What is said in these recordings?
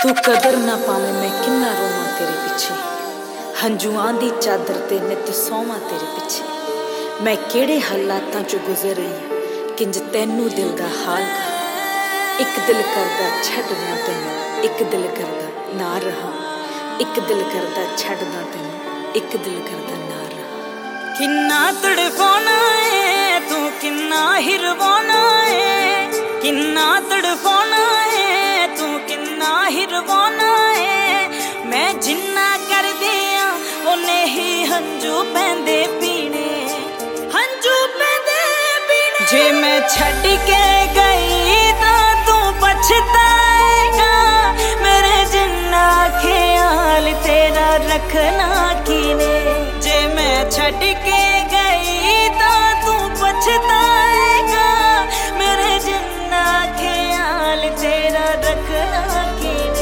तू कदर ना पावे मैं किन्ना रोवां तेरे पिछे, हंजुआं दी चादर ते नित सोवां तेरे पिछे। मैं केड़े हालातां चो गुजर रही किंज तैनू दिल दा हाल कहा। एक दिल करदा छड्डना तैनू, एक दिल करदा ना रहा। एक दिल करदा छड्डना तैनू, एक दिल करदा ना रहा। किन्ना तड़फाना है तू, किन्ना हिरवाना है, किन्ना तड़फाना है तू, किन्ना हिरवाना है। मैं जिन्ना कर दिया उन्हें ही हंजू पैंदे पीने, हंजू पैंदे पीने। जे मैं छड्ड के गई तो तू पछताएगा, मेरे जिन्ना ख्याल तेरा रखना कीने। जे मैं छड्ड के गई तो तू पछताएगा, मेरे जिन्ना ख्याल तेरा रखना कीने।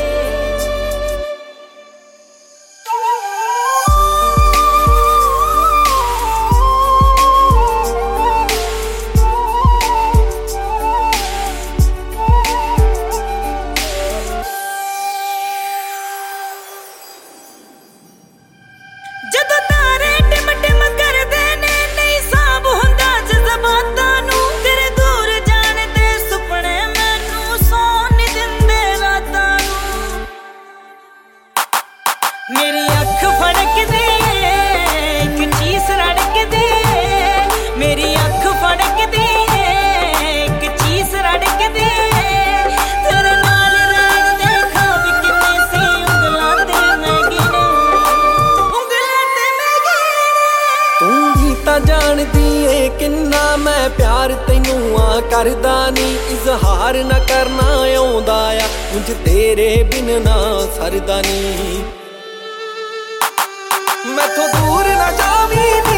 जदों तारे टिम टिम करदे ने नहीं साब हुंदा जज़बातां नूं, तेरे दूर जाण दे सुपने मैनूं सौण नहीं दिंदे रातां नूं। मेरी अख फड़कदी इक चीस रड़कदी, मेरी अख फड़कदी इक चीस रड़कदी। तेरे नाल रैण दे ख्वाब किन्ने सी उंगलां ते मैं गिने, उंगलां ते मैं गिने। तू भी तां जानदी ऐ किन्ना मैं प्यार तैनू करदा नी, इजहार ना करना आउंदा आ मुझ तेरे बिन ना सरदा नी। मैथों दूर ना जावी नी